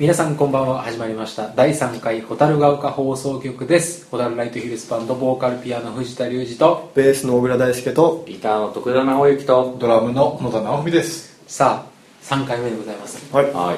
皆さんこんばんは。始まりました第3回蛍ヶ丘放送局です。蛍ライトヒルズバンドボーカルピアノ藤田隆二とベースの小倉大輔とギターの徳田直之とドラムの野田直美です。 さあ3回目でございます。 はい、 はい、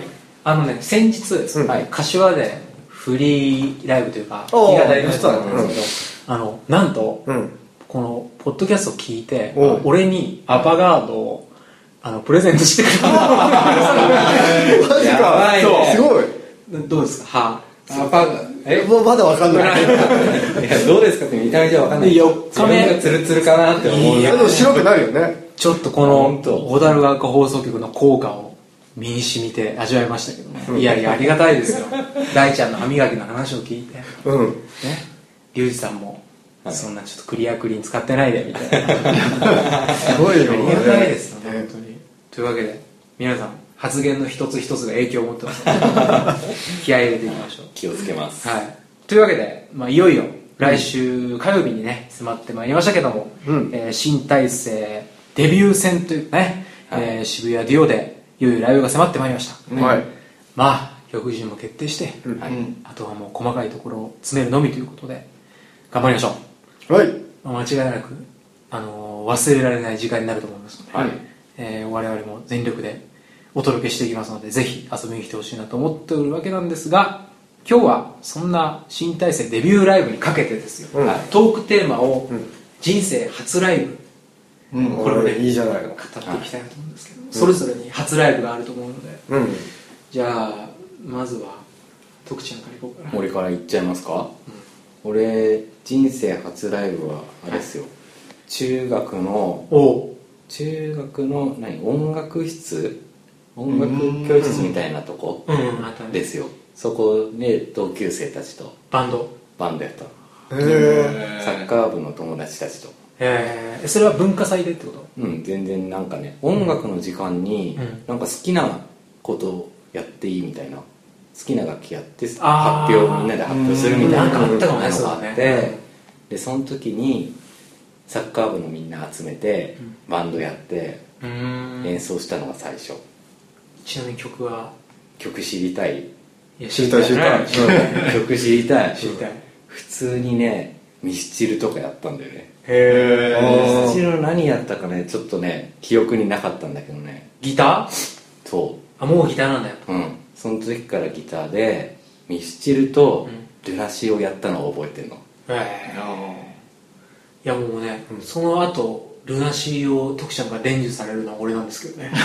先日、はい、柏でフリーライブというか弾き語りのやつなんですけど、なんと、このポッドキャストを聞いて俺にアバガードをプレゼントしてくれた。 マジか、すごい。 どうですか？ もうまだわかんない。 いやどうですかって見た目じゃわかんない。 4日目がツルツルかなって思う。 でも白くなるよね。 ちょっとこの蛍ヶ丘放送局の効果を身に染みて味わいましたけどね。いやいやありがたいですよ。大ちゃんの歯磨きの話を聞いて、ね、リュウジさんもそんなちょっとクリアクリーン使ってないでみたいな。 すごいよ。 ありがたいですよね、本当に。というわけで皆さん発言の一つ一つが影響を持ってますので気合い入れていきましょう。 気をつけます。 はい。というわけで、いよいよ来週火曜日にね迫ってまいりましたけども、新体制デビュー戦というね、渋谷デュオでいよいよライブが迫ってまいりました。 はい。 曲順も決定して、あとはもう細かいところを詰めるのみということで頑張りましょう。 はい。 間違いなく忘れられない時間になると思いますので、我々も全力でお届けしていきますので、ぜひ遊びに来てほしいなと思っておるわけなんですが、今日はそんな新体制デビューライブにかけてですよ、トークテーマを人生初ライブ、これをねいいじゃないの語っていきたいなと思うんですけど、それぞれに初ライブがあると思うので、じゃあまずは徳ちゃんからいこうかな。 俺から言っちゃいますか。俺人生初ライブはあれですよ、中学の音楽室、音楽教室みたいなとこですよ。そこで同級生たちとバンドやった。サッカー部の友達たちと。 それは文化祭でってこと？ 全然なんかね、音楽の時間になんか好きなことをやっていいみたいな、好きな楽器やってみんなで発表するみたいなのがあって、でその時にサッカー部のみんな集めてバンドやって演奏したのが最初。 ちなみに曲知りたい？ 知りたい曲知りたい。普通にねミスチルとかやったんだよね。ミスチルの何やったかねちょっとね記憶になかったんだけどね。 ギター？ そう。 もうギターなんだよ。 その時からギターでミスチルとルナシーをやったのを覚えてるの。 いやもうね、その後ルナシーを徳ちゃんが伝授されるのは俺なんですけどね。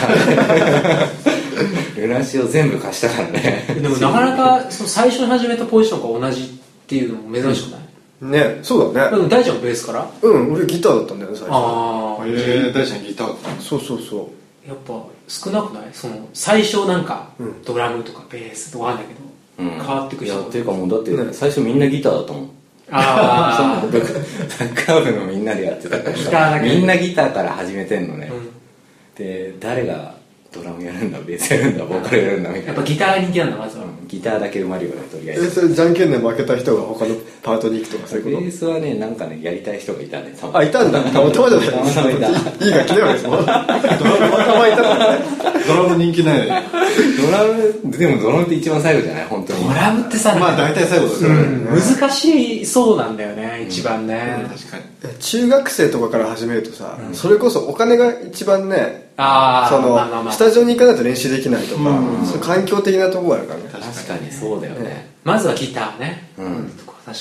ルナシーを全部貸したからね。 でもなかなかその最初に始めたポジションが同じっていうのも珍しくない？ ね、そうだね。 でも大ちゃんはベースから？ 俺ギターだったんだよね最初。 大ちゃんギターだった。 そうやっぱ少なくない？その最初なんかドラムとかベースとかあるんだけど、変わってくる人。 っていうかもうだって最初みんなギターだったもん。サッカー部のみんなでやってたからさ、みんなギターから始めてんのね。で誰がドラムやるんだ、ベースやるんだ、ボーカルやるんだみたいな。 やっぱギター人気なんだ、まずは。 ギターだけ埋まるよね、とりあえず。 それじゃんけんで負けた人が他のパートに行くとかそういうこと？ ベースはね、なんかね、やりたい人がいたね。 いたんだ。たまたまじゃない。 たまたまいた。 いい楽器だよね、その。たまたまいたからね。 ドラム人気ないね。 でもドラムって一番最後じゃない？本当に。 ドラムってさ、 大体最後だから。 難しそうなんだよね、一番ね。 確かに。 中学生とかから始めるとさ、それこそお金が一番ね、スタジオに行かないと練習できないとか、そういう環境的なところがあるからね。 確かにそうだよね。 まずはギターね。確かに。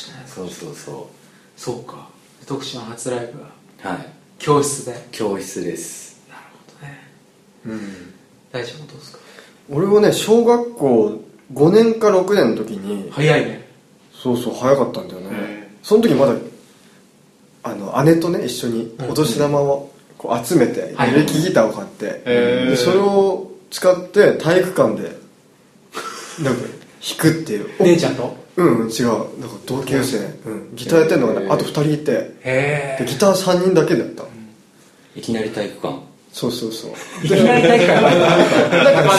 そうか。徳ちゃん初ライブは教室で。 教室です。 なるほどね。大ちゃんもどうですか？ 俺はね、小学校5年か6年の時に。 早いね。 そう早かったんだよね。その時まだ姉とね一緒にお年玉をこう集めてエレキギターを買って、でそれを使って体育館でなんか弾くっていう。 姉ちゃんと？ 違う、なんか同級生、ギターやってるのがね、あと2人いて、でギター3人だけでやった。 いきなり体育館。 そういきなり体育館。 なん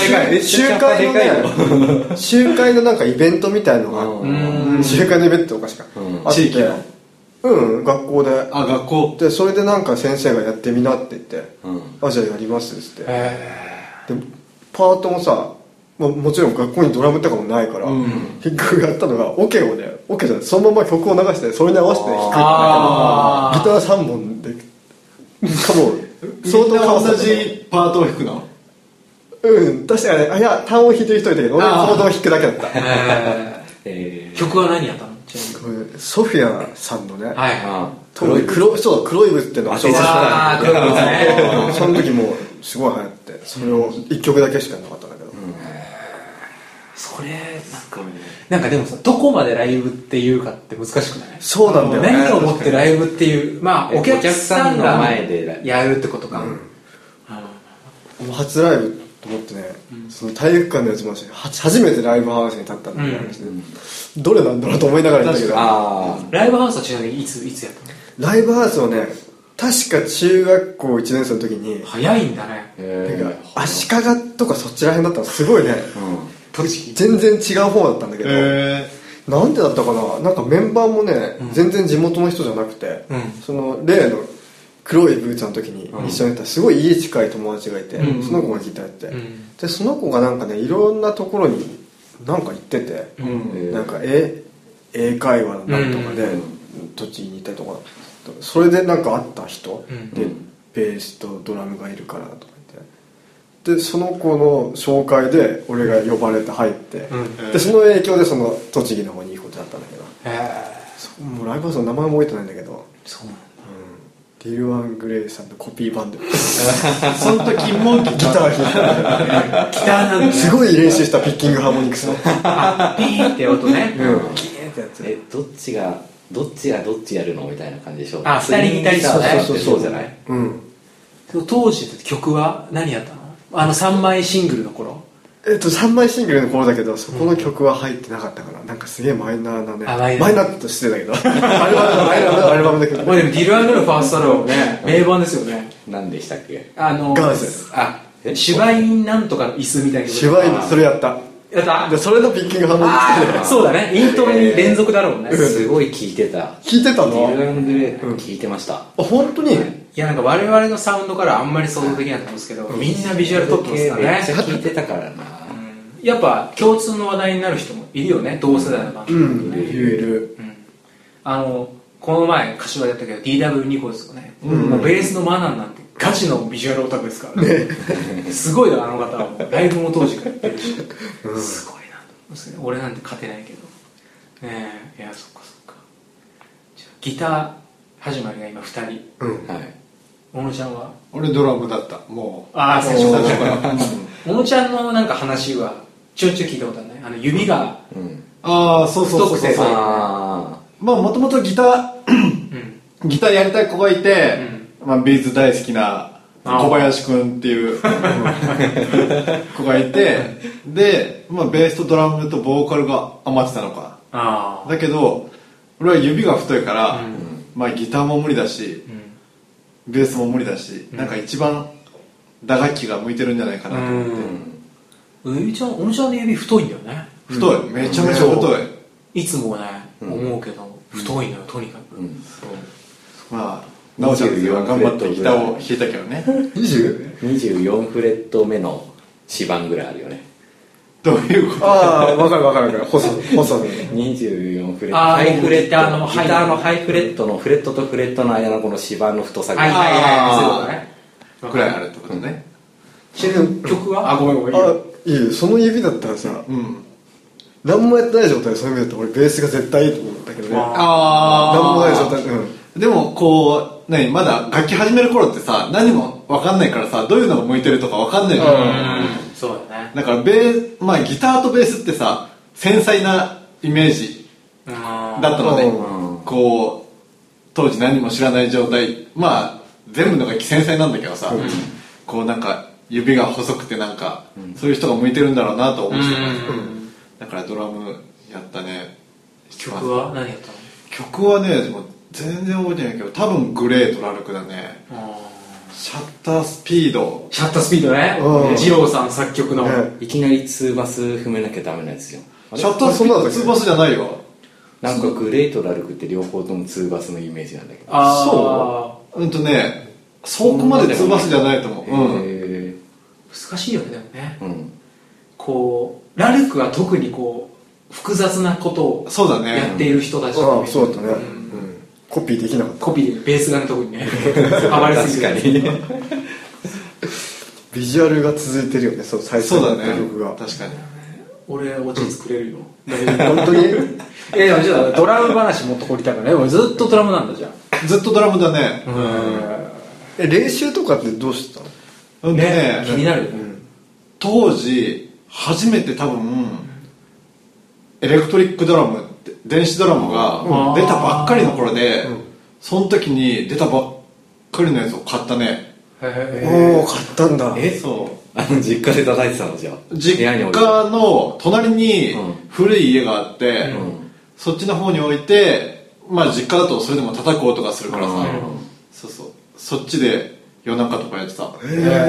か集会のなんかイベントみたいのが、集会のイベントっておかしかあって、学校で。 学校でそれでなんか先生がやってみなって言って、じゃあやりますっつって。でパートもさ、 もちろん学校にドラムとかもないから、結局やったのがオケをね、オケじゃない、そのまま曲を流してそれに合わせて弾くんだけど、ギター3本でかも相当同じパートを弾くの？ 確かにね、いや単音弾いてる人いたけど俺はコードを弾くだけだった。 曲は何やったの？ ソフィアさんのね、 黒いブっていうのが黒いブね。 その時もすごい流行って、それを1曲だけしかなかったんだけど、 それなんかでもさ、どこまでライブっていうかって難しくない？ そうなんだよね。 何をもってライブっていう、まあお客さんが前でやるってことか。 初ライブと思ってね、その体育館のやつも初めてライブハウスに立ったんだけど、どれなんだろうと思いながら行ったけど、 ライブハウスはちなみにいつやったの？ ライブハウスはね、確か中学校1年生の時に。 早いんだね。 足利とかそっちら辺だったの、すごいね、全然違う方だったんだけど、なんでだったかな、なんかメンバーもね、全然地元の人じゃなくて、その例の黒いブーツの時に一緒にやったすごい家近い友達がいて、その子がギターやって、でその子がなんかね、いろんなところになんか行ってて、なんか英会話のなんとかで栃木に行ったりとか、それでなんか会った人で、ベースとドラムがいるからとか言って、でその子の紹介で俺が呼ばれて入って、でその影響でその栃木の方に行くことだったんだけど、もうライブハウスの名前も覚えてないんだけど、 そうなんだ。 ディルワン・グレイさんのコピーバンドその時もギター弾いたギターなんだ、 すごい練習したピッキングハーモニクスのピーって音ね、キーってやつ。 どっちがどっちやるのみたいな感じでしょう。 2人いたりとかね。 そうじゃない？ 当時って曲は何やったの？3枚シングルの頃。 3枚シングルの頃だけど、そこの曲は入ってなかったから、なんかすげえマイナーなね、マイナーとしてだけどアルバムだけど、 でもディル・アングルファーストアルバムね、名盤ですよね。 何でしたっけ？ ガーゼ。 芝居なんとかの椅子みたいな。 芝居、それやったで、それのピッキングハーモニクスで。 そうだね、イントロに連続だろうね。 すごい聴いてた。 聴いてたの？ ディル・アングレイ聴いてました。 本当に？ いや、なんか我々のサウンドからあんまり想像できなかったんですけど、みんなビジュアル撮ってますからね。 めっちゃ聴いてたからな。 やっぱ共通の話題になる人もいるよね、同世代のバンドね。 いる。 この前柏でやったけど DW ニコルズとかね、もうベースのマナンなんてガチのビジュアルオタクですからね。すごいよ、あの方は。ライブも当時からやってるし、すごいな。俺なんて勝てないけどね。いや、そっかそっか。ギター始まりが今2人。小野ちゃんは？ 俺ドラムだった。もう最初から小野ちゃんのなんか話はちょいちょい聞いたことあるね。指がそう太くて、 まあもともとギターやりたい子がいて、ビーズ大好きな小林くんっていう子がいて、で、ベースとドラムとボーカルが余ってたのか。だけど俺は指が太いから、ギターも無理だし、ベースも無理だし、なんか一番打楽器が向いてるんじゃないかなと思って。 小野ちゃんの指太いんだよね。 太い、めちゃめちゃ太い。 いつもね、思うけど太いのよ、とにかく。 まあなおちゃんは頑張ってギターを弾いたけどね。 24フレット目の指板ぐらいあるよね。 どういうこと？ 分かる細い 24フレット、ハイフレットのギターのハイフレットのフレットとフレットの間のこの指板の太さがそういうことね。 くらいあるってことね。 曲は？ごめんいいよ、その指だったらさ、何もやってない状態でその指だったら俺ベースが絶対いいと思ったけどね。何もない状態でもこうまだ楽器始める頃ってさ、何も分かんないからさ、どういうのが向いてるとか分かんないじゃん。 そうだね。 だからギターとベースってさ、繊細なイメージだったので、こう当時何も知らない状態、全部の楽器繊細なんだけどさ、こうなんか指が細くてなんか、そういう人が向いてるんだろうなと思ってた。だからドラムやったね。 曲は何やったの？ 曲はね、でも全然覚えてないけど、多分グレートラルクだね。シャッタースピードね。二郎さん作曲の。 いきなり2バス踏めなきゃダメなやつよ。 シャッタースピード2バスじゃないよ。 なんかグレートラルクって両方とも2バスのイメージなんだけど。 そう？そこまで2バスじゃないと思う。 難しいよね、でもね。 こうラルクは特にこう複雑なことをそうだねやっている人たちだああそうだったね、コピーできなかった。 コピーでベースがね特にね暴れすぎて確かにビジュアルが続いてるよね、そう最初のそうだね曲が。 確かに俺オチ作れるよ本当にでもじゃあドラム話もっと掘りたくない。俺ずっとドラムなんだじゃん。 ずっとドラムだね練習とかってどうしてたの？ ね気になるよね、 当時初めて多分エレクトリックドラムって電子ドラムが出たばっかりの頃で、その時に出たばっかりのやつを買ったね。 おお買ったんだ。 そう実家で叩いてたの？じゃあ実家の隣に古い家があって、そっちの方に置いて、まあ実家だとそれでも叩く音がするからさ、そうそうそっちで夜中とかやってた。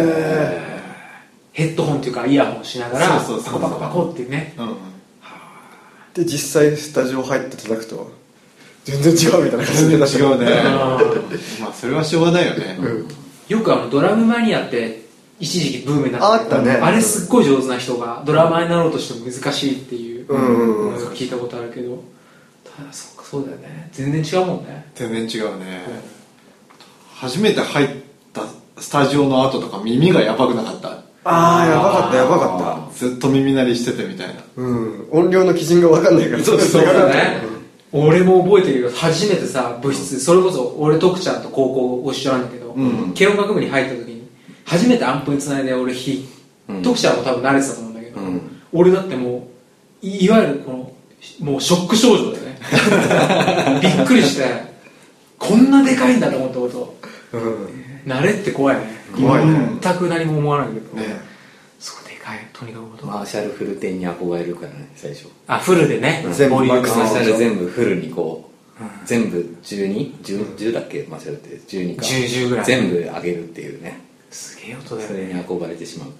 ヘッドホンっていうかイヤホンしながらそうパコパコパコっていうね、 で実際スタジオ入って叩くと全然違うみたいな感じで違うねまあそれはしょうがないよね、 よくドラムマニアって一時期ブームになってあったね。 あれすっごい上手な人がドラマーになろうとしても難しいっていうのを聞いたことあるけど、ただそっかそうだよね、全然違うもんね。 全然違うね、初めて入ったスタジオの後とか耳がやばくなかった？ ああやばかったやばかった。 ずっと耳鳴りしててみたいな、 音量の基準が分かんないからそうだね、俺も覚えてるよ。初めてさ部室、それこそ俺徳ちゃんと高校ご一緒なんだけど、軽音楽部に入った時に初めてアンプにつないで俺徳ちゃんも多分慣れてたと思うんだけど、俺だってもういわゆるこのもうショック症状でねびっくりしてこんなでかいんだと思ったこと、慣れって怖いね。 怖いね。 全く何も思わないけど、 ね、 そうでかいとにかくこと。 マーシャルフルテンに憧れるからね最初。 フルでね、 全部ボリュームマーシャル全部フルにこう、全部 12?10 だっけマーシャルって12か 10ぐらい全部上げるっていうね。 すげえ音だよそれね。 に憧れてしまうから。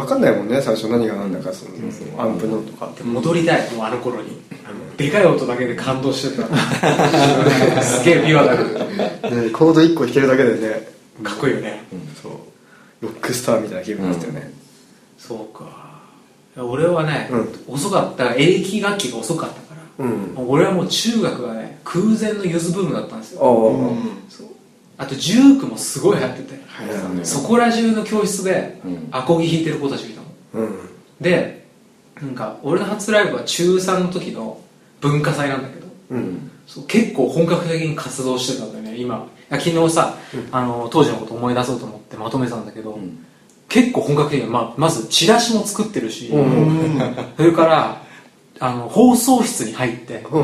分かんないもんね最初何が何だかそのアンプのとか。 戻りたい、もうあの頃にでかい音だけで感動してたすげえピュアだけどねコード1個弾けるだけでねかっこいいよね、 そうロックスターみたいな気分になってたよね。 そうか。俺はね、遅かったエレキ楽器が遅かったから、俺はもう中学はね空前のゆずブームだったんですよ。そうあとジュークもすごい流行ってて、そこら中の教室でアコギ弾いてる子たちがいたの、でなんか俺の初ライブは中3の時の文化祭なんだけど、そう結構本格的に活動してたんだよね。今昨日さ、当時のこと思い出そうと思ってまとめてたんだけど、結構本格的に、まずチラシも作ってるし、それから放送室に入って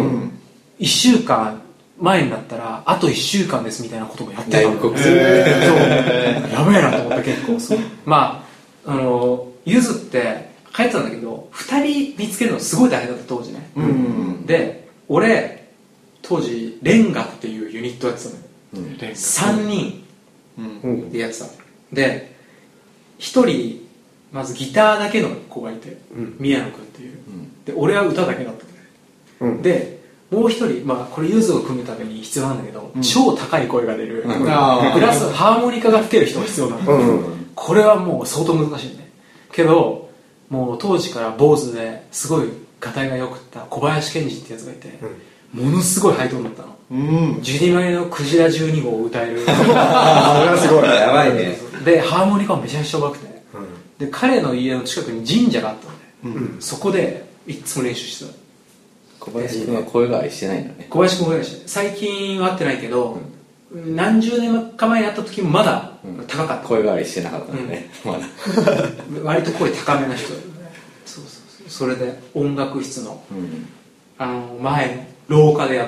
、1週間前になったらあと1週間ですみたいなこともやってたの。やべえなと思った結構。そうゆずって書いてたんだけど2人見つけるのすごい大変だった当時ね、で俺当時レンガっていうユニットやってたのよ、3人でやってたので1人まずギターだけの子がいて、宮野君っていう、で俺は歌だけだったの、でもう一人、これユズを組むために必要なんだけど、超高い声が出る、プラスハーモニカが吹ける人が必要なの、これはもう相当難しいね。けどもう当時から坊主ですごいガタイが良くった小林健二ってやつがいて、ものすごいハイトーンだったの、ジュディマリのクジラ12号を歌えるそれはすごいやばいね。 でハーモニカもめちゃくちゃ上手くて、で彼の家の近くに神社があったので、そこでいつも練習してた。 小林君は声変わりしてないんだね。 小林君も声変わりして最近は会ってないけど、何十年か前に会った時もまだ高かった、 声変わりしてなかったんだね、まだ割と声高めな人だよね。それで音楽室の、前の廊下でやった、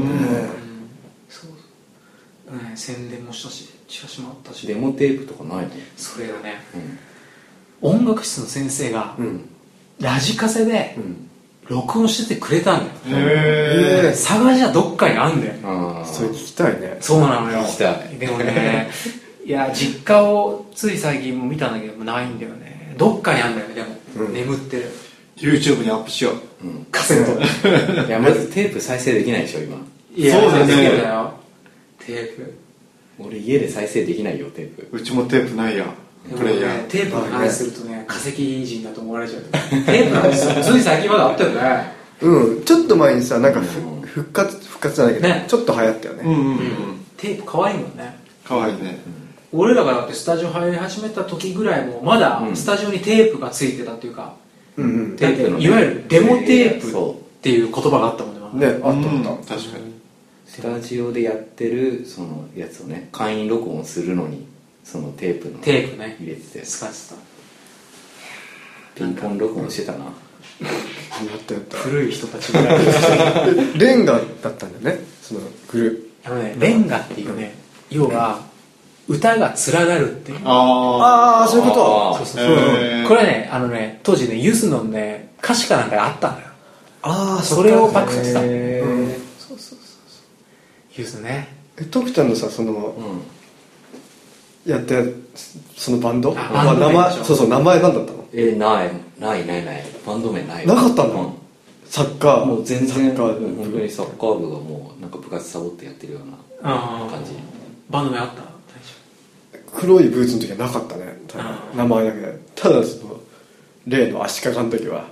宣伝もしたしチラシもあったし。 デモテープとかないの？ それがね、音楽室の先生が、ラジカセで録音しててくれたんだよ。探しはどっかにあんだよ。 それ聞きたいね。 そうなのよ。 聞きたい。 でもねいや実家をつい最近も見たんだけどないんだよね。どっかにあんだよね。でも、眠ってる。 YouTube にアップしよう、 カセットいやまずテープ再生できないでしょ今。 いやそうだねできるよテープ。 俺家で再生できないよテープ。 うちもテープないや。 プレイヤー。 テープの話するとね、化石人だと思われちゃう。テープの話つい最近まであったよね。 ちょっと前にさ、なんか復活じゃないけど、ちょっと流行ったよね。 テープ可愛いもんね。 可愛いね。 俺らがだってスタジオ入り始めた時ぐらいもまだスタジオにテープがついてたっていうか、いわゆるデモテープっていう言葉があったもんね。 ね、あった。 確かに。 スタジオでやってるそのやつをね、簡易録音するのにそのテープね入れてて使ってた。ピンポン録音してたな。 やった。 古い人たちぐらい。 レンガだったんだよね、そのグループ。 レンガっていうね、要は歌が連なるっていう。 ああ、そういうこと。 そう。これはね、当時ね、ユスのね、歌詞かなんかがあったのよ。 ああ、 それをパクってた。そう。ユスね。 徳ちゃんのさ、その、やってそのバンド名前何だったの？ ないバンド名ないなかったの？サッカーもう全然本当にサッカー部がもうなんか部活サボってやってるような感じ。 バンド名あった？ 黒いブーツの時はなかったね、名前だけで。ただその例の足利の時は、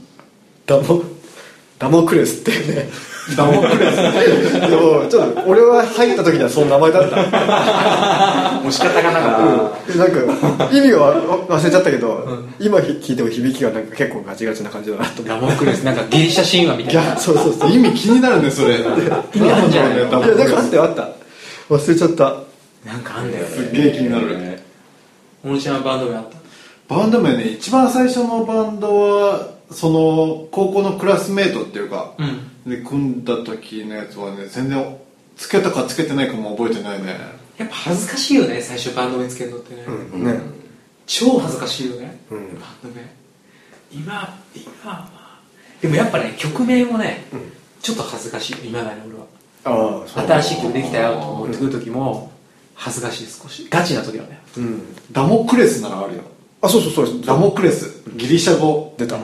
ダモクレスっていうね。 ダモクレスでもちょっと俺は入った時にはその名前だったもう仕方がなかった。 なんか意味が忘れちゃったけど、今聞いても響きがなんか結構ガチガチな感じだなと。 ダモクレスなんかギリシャ神話みたいな。 そう意味気になるね、それ。 意味あるんじゃないの？ いや、なんかあった忘れちゃった。 なんかあんだよね。 すっげえ気になる。 小野ちゃんはバンド名あった？ バンド名ね、一番最初のバンドはその高校のクラスメートっていうか、で組んだ時のやつはね、全然つけたかつけてないかも覚えてないね。 やっぱ恥ずかしいよね、最初バンド名つけるのってね。超恥ずかしいよね、バンド名。今はまあでもやっぱね、曲名もね、ちょっと恥ずかしい、今だに俺は。新しい曲できたよと思ってくる時も恥ずかしい、少しガチな時はね。 ダモクレスならあるよ。 あ、そうダモクレス、ギリシャ語出た。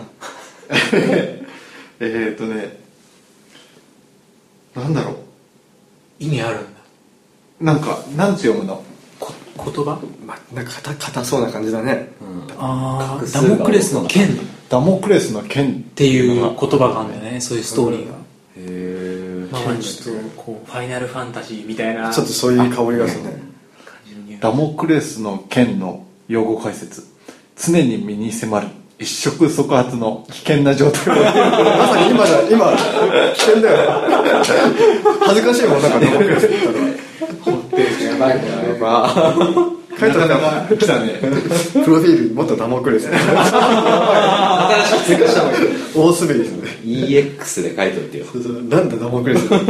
なんだろう、 意味あるんだ。 なんかなんて読むの？ 言葉？ なんか硬そうな感じだね。 ダモクレスの剣。 ダモクレスの剣っていう言葉があるんだよね、そういうストーリーが。 へえ。 ちょっとこうファイナルファンタジーみたいな。 ちょっとそういう香りがするね。 ダモクレスの剣の用語解説。常に身に迫る一触即発の危険な状態をまさに今危険だよ。恥ずかしいもん、なんかダモクレスって言ったら。 ホッテージやばいな、やば。 書いてあ来たね。 プロフィールにもっとダモクレス。 新しく追加したのに大滑りですね。 EX で書いといてよ。 なんだダモクレス。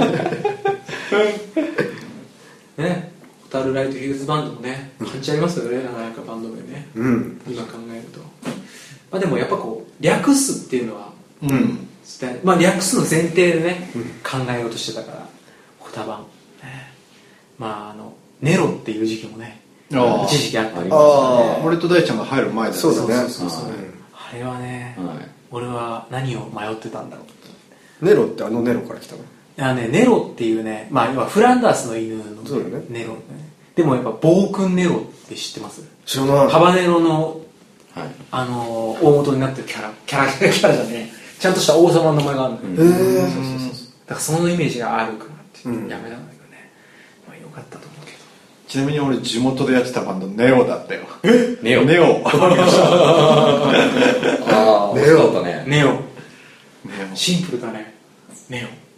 ね。ホタルライトヒルズバンドもね、感じありますよね、なかなかバンド名ね。今考えると。まあでもやっぱこう略すっていうのは、まあ略すの前提でね、考えようとしてたから、ホタバン、まあネロっていう時期もね、一時期あったりますね。俺と大ちゃんが入る前だね。 そうだね。 あれはね、俺は何を迷ってたんだろう。 ネロってネロから来たの？ ネロっていうね、まあ要はフランダースの犬のネロね。でもやっぱ暴君ネロって知ってます？ 知らない。 ハバネロの大元になってるキャラじゃねえ、ちゃんとした王様の名前があるのよ。だからそのイメージがあるからってやめたんだけどね。まあよかったと思うけど。 ちなみに俺地元でやってたバンドネオだったよ。 ネオネオああ、ネオだね。 ネオシンプルだね。ネオ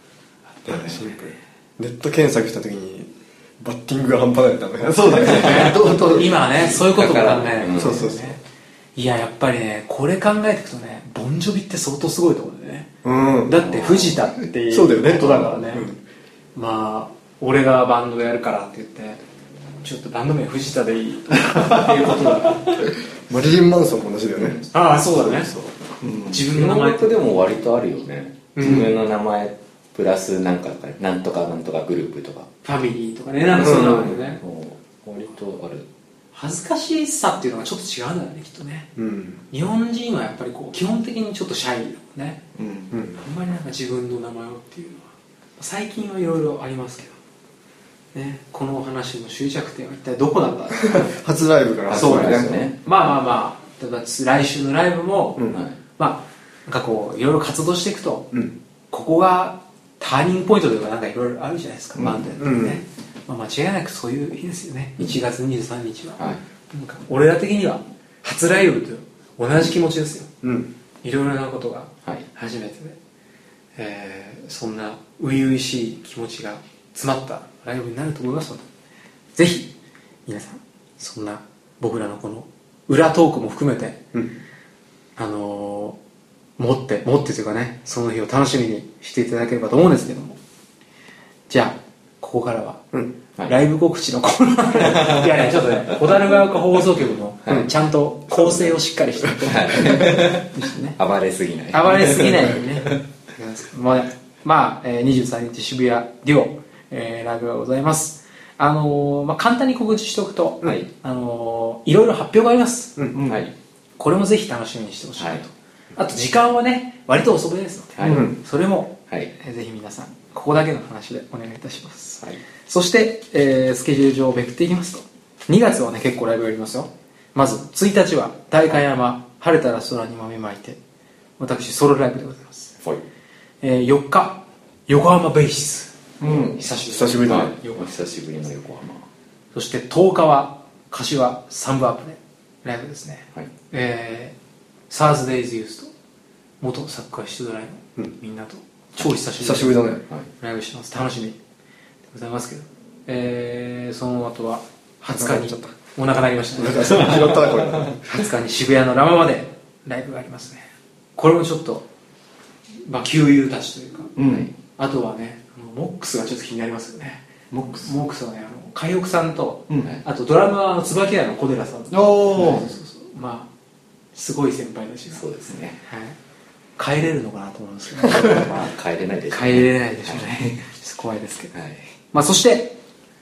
ネット検索した時にバッティングが半端ないんだね。 そうだね。 今はね、そういうことからね。 そう。 いや、やっぱりね、これ考えていくとね、ボンジョビって相当すごいところでね。だって藤田っていうことだからね。まあ俺がバンドでやるからって言ってちょっとバンド名藤田でいいっていうことだから。 マリリン・マンソンも同じだよね。 ああ、そうだね。自分の名前とでも割とあるよね。自分の名前プラスなんかなんとかなんとかグループとかファミリーとかね、なんかそういうのあるよね。 割とある。 恥ずかしさっていうのがちょっと違うんだよね、きっとね。日本人はやっぱりこう基本的にちょっとシャイだもんね。あんまりなんか自分の名前をっていうのは最近はいろいろありますけど、 ね、この話の終着点は一体どこだった初ライブからそうですね。まあ例えば来週のライブも、まあなんかこういろいろ活動していくと、ここがターニングポイントとかなんかいろいろあるじゃないですか、バンドやってね、まあ、間違いなくそういう日ですよね、1月23日は、なんか俺ら的には初ライブと同じ気持ちですよ、いろいろなことが初めてで、そんな初々しい気持ちが詰まったライブになると思いますので、ぜひ皆さんそんな僕らのこの裏トークも含めて、持ってというかね、その日を楽しみにしていただければと思うんですけども、じゃあここからは、ライブ告知のコーナーいやね、ちょっとね、小樽川丘放送局の、ちゃんと構成をしっかりして暴れすぎないようにねまあ、23日渋谷デュオ、ライブがございます。簡単に告知しておくと、いろいろ発表があります、これもぜひ楽しみにしてほしいなと、あと時間はね割と遅めですので、それも、ぜひ皆さんここだけの話でお願いいたします、そして、スケジュール上をめくっていきますと、2月はね結構ライブがありますよ。まず1日は代官山晴れたら空に豆まいて、私ソロライブでございます、4日横浜ベーシス、久しぶりだね、 久しぶりの横浜。 そして10日は柏サンブアップでライブですね、サーズデイズユースと元サッカーシュードライのみんなと超久しぶりだね、 ライブしてます。楽しみでございますけど、その後は20日にお腹鳴りましたね20日に渋谷のラマまでライブがありますね。これもちょっと旧友たちというか、あとはねモックスがちょっと気になりますよね。モックスはね海北さんと、あとドラムは椿屋の小寺さん、まあすごい先輩だし、 そうですね、 帰れるのかなと思うんですけど帰れないでしょうね。 帰れないでしょうね、怖いですけど、そして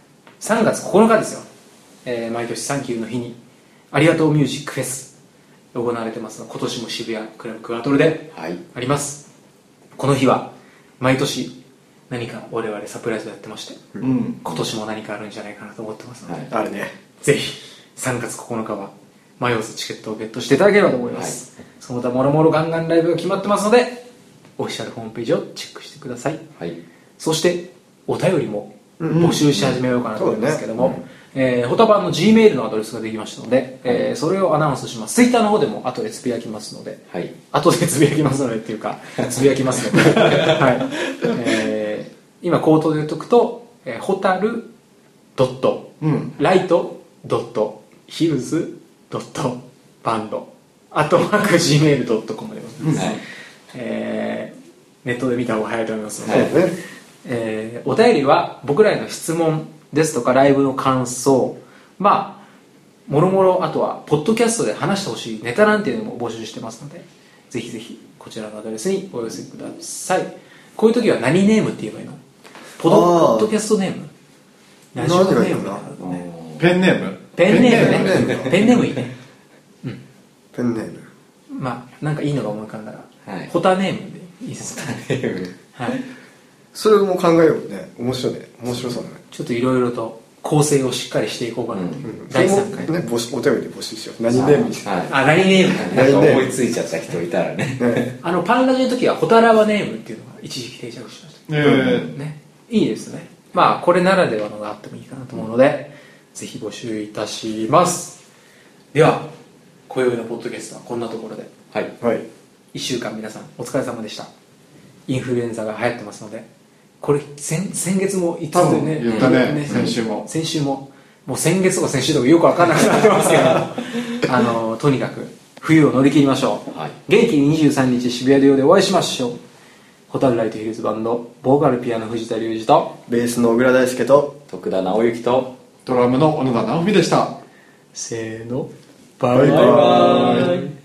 3月9日ですよ、毎年サンキューの日にありがとうミュージックフェス行われてますが、今年も渋谷クラブクワトルであります、この日は毎年何か我々サプライズをやってまして、今年も何かあるんじゃないかなと思ってますので、 あるね、 ぜひ3月9日は迷わずチケットをゲットしていただければと思います、その他もろもろガンガンライブが決まってますので、オフィシャルホームページをチェックしてください、そしてお便りも募集し始めようかなと思いますけども、ホタバンの G メールのアドレスができましたので、それをアナウンスします。ツイッターの方でも後でつぶやきますので、後でつぶやきますのでっていうかつぶやきますので、今口頭で言っとくと、ホタルドットライトドットヒルズドットバンド@gmail.com でございます、ネットで見た方が早いと思いますので、お便りは僕らへの質問ですとかライブの感想、もろもろ、あとはポッドキャストで話してほしいネタなんていうのも募集してますので、ぜひぜひこちらのアドレスにお寄せください。こういう時は何ネームって言えばいいの？ポッドキャストネーム、ラジオネーム、 ペンネーム、 ペンネームね、ペンネームいいね、 ペンネーム、 なんかいいのが思い浮かんだら、ホタネームでいいですかねそれも考えようね。面白そうだね。 ちょっといろいろと構成をしっかりしていこうかなと、第3回ね、お便りで募集しよう。何ネームにしよう。 何ネームなんか思いついちゃった人いたらねパンラジの時はホタラワネームっていうのが一時期定着しました、いいですね。これならではのがあってもいいかなと思うので、ぜひ募集いたします。では今宵のポッドキャストはこんなところで、1週間皆さんお疲れ様でした。インフルエンザが流行ってますので、これ先月も言ったね、 言ったね、先週ももう先月とか先週とかよく分からなくなってますけどとにかく冬を乗り切りましょう、元気に23日渋谷でお会いしましょう。ホタルライトヒルズバンド、ボーカルピアノ藤田隆二とベースの小倉大輔と徳田直之とドラムの小野田直美でした。 せーの、 バイバイ。